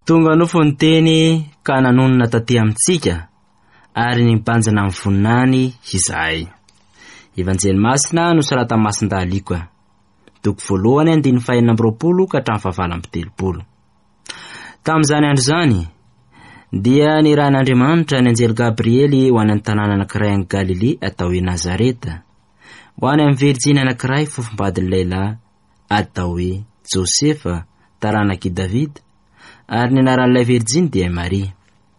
tonga nofo ny teny ka nanonona taty amintsika ary nibanjana amin'ny voninany izahay. Evanjely masina no sarata masindaliko. Toko voalohany 4:20 ka hatramin'ny 7:30. Tamin'izany andro zany dia nirahan'Andriamanitra ny anjely Gabriely ho any amin'ny tanàna anankiray any Galilea atao hoe Nazareta, ho any amin'ny Virjiny anankiray fofombadin'ny lehilahy atao hoe Josefa, taranaky Davida, ary ny anaran'ilay Virjiny dia Maria.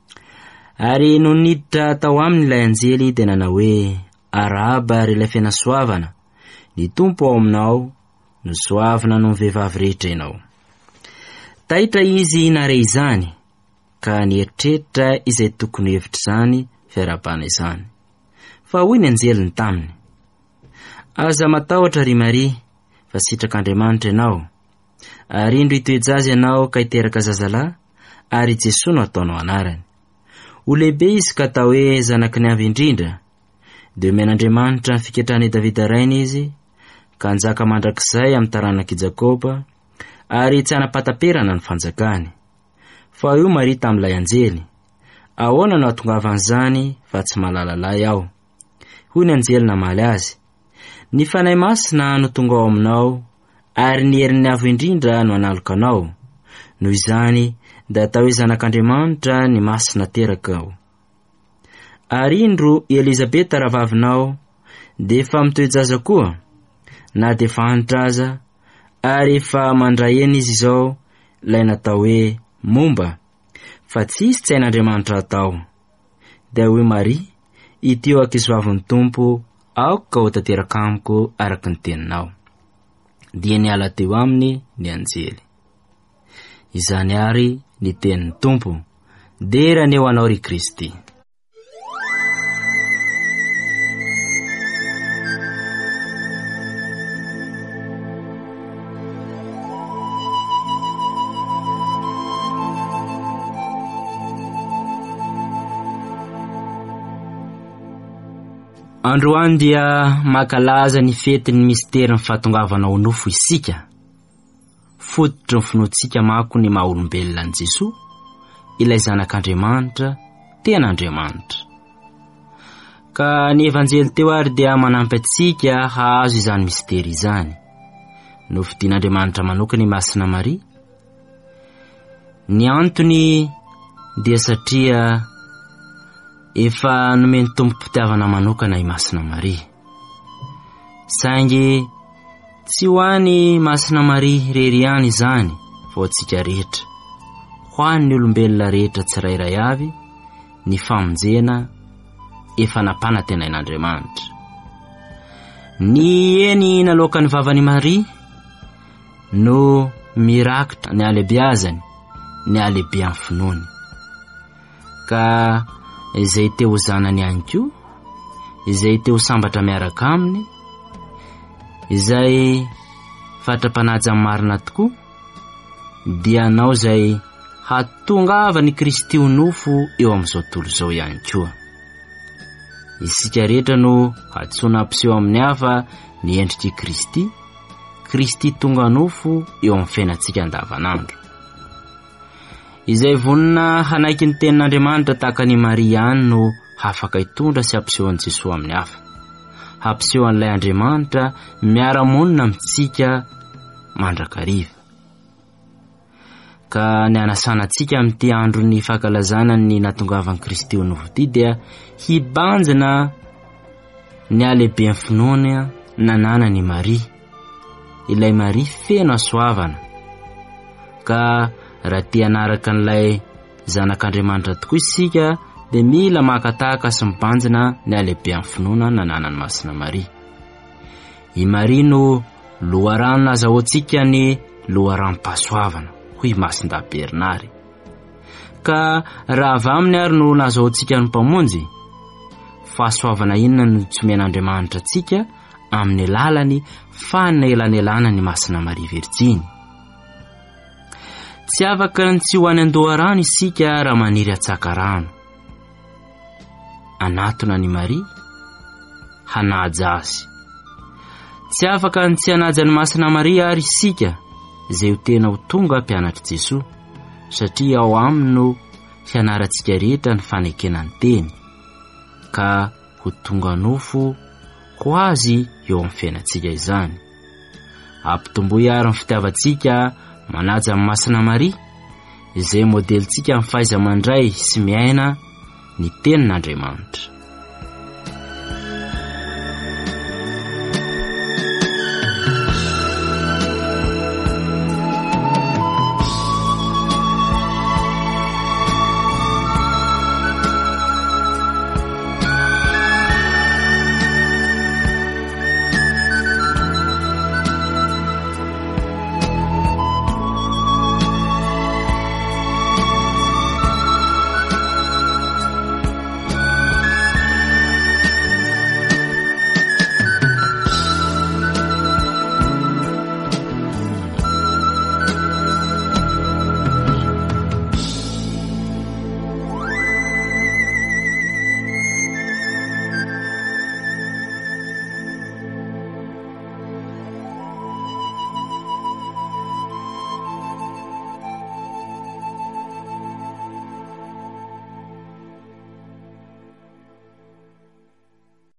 Ary no niditra tao aminy ilay anjely dia nanao hoe: araba ary ilay fiainasoavana, ny Tompo ao aminao, no soavina noho ny vehivavy rehetra ianao. Taitra izy nare izany ka nieritreritra izay tokony hevitra izany fiarabana izany. Fa hoy ny anjeliny taminy: aza matahotra ry Maria, fa sitrak'Andriamanitra ianao, ary indro hitoejazy ianao ka hiteraka zazalahy, ary Jesosy no ataonao anarany. Ho lehibe izy ka atao hoe zanaky ny avy indrindra, dia omen'Andriamanitra ny fiketrany Davida rainy izy, ka njaka mandrakizay amin'ny taranaky Jakoba, ary tsy hanapataperana ny fanjakany. Fa io Maria tamin'ilay anjely: ahoana no hatongavan'izany fa tsy malalalay aho? Hoy ny anjely namaly azy: ny fanahy masina no tonga ao aminao, ary ny herin'ny avo indrindra no analoko anao. Noho izany da atao hoe zanak'Andriamanitra ny masina teraka ao. Ary indro Elizabeta ravavinao dia efa mitoejaza koa, na dia efa antitra aza, ary efa mandray eny izy izao ilay natao hoe momba, fa tsisy tsy hain'Andriamanitra atao. Dia hoy Maria: ity eo ankizoavin'ny Tompo, aoko ka ho tanteraka amiko araky ny teninao. Dia niala teo aminy ny anjely. Izany ary ny tenin'ny Tompo, dera ny eo anao ry Kristy. Androany dia makalaza ny fetin'ny misterin'ny fahatongavana ho nofo isika. Fototry ny finoantsika mako ny maha olombelona an' Jesosy, ilay zanak'Andriamanitra, ten'Andriamanitra. Ka ny evanjely teo ary dia manampy atsika hahazo izany mistery izany. No fidian'Andriamanitra manokana ny masina Maria. Ny antony dia satria efa nomeny tompom-pitiavana manokana i masina Maria. Saingy tsy ho any masina Maria rery ihany izany, fa antsika rehetra, ho an'ny olombelona rehetra tsirairay avy, ny famonjena efa napanatenain'Andriamanitra. Ny eny naloaka ny vavany Maria no mirakitra ny alebiazany, ny alebi amin'ny finoany. Ka izay teo zanany ihany koa, izay teo sambatra miaraka aminy, izay fatra-panaja marina tokoa, dia anao izay hatongava ny Kristy ho nofo eo amin'izao tontolo izao ihany koa. Isika rehetra no hatsoina ampiseho amin'ny hafa ny endriky Kristy, Kristy tonga nofo eo amin'ny fiainantsika andavanandro. Izay vonina hanaiky ny tenin'Andriamanitra tahaka ny Maria ihany no afaka hitondra sy hampiseho an'i Jesosy amin'ny hafa, hampiseho an'ilay Andriamanitra miara-monina amintsika mandrakariva. Ka ny anasana antsika amin'ity andro ny fankalazana ny natongavan'i Kristy ho nofo ity dia hibanjina ny alehibe amin'ny finoana nananany Maria, ilay Maria feno asoavana. Ka raha tia hanaraka n'ilay zanak'Andriamanitra tokoa isika dia mila makatahaka sy mibanjina ny alehibe amin'ny finoana nananany masina Maria. I Maria no loharano nazahoantsika ny loharam-pahasoavana, hoy Masinda Bernary. Ka raha avy aminy ary no nazahoantsika ny mpamonjy, fahasoavana inona no tsy omen'Andriamanitra antsika amin'ny lalany fanelanelana ny masina Maria Virjiny. Tsy afaka ny tsy ho any andoharano isika raha maniry atsaka rano. Anatona ny Maria, hanaja azy. Tsy afaka ny tsy hanaja ny masina Maria ary isika, izay ho tena ho tonga mpianatra Jesosy, satria ao aminy no hianarantsika rehetra ny fanekenany teny ka ho tonga nofo ho azy eo amin'ny fiainantsika izany. Ampitomboy ary ny fitiavantsika manaja amin'ny Masina Maria izay modelintsika amin'ny fahaiza mandray sy miaina ny tenin'Andriamanitra.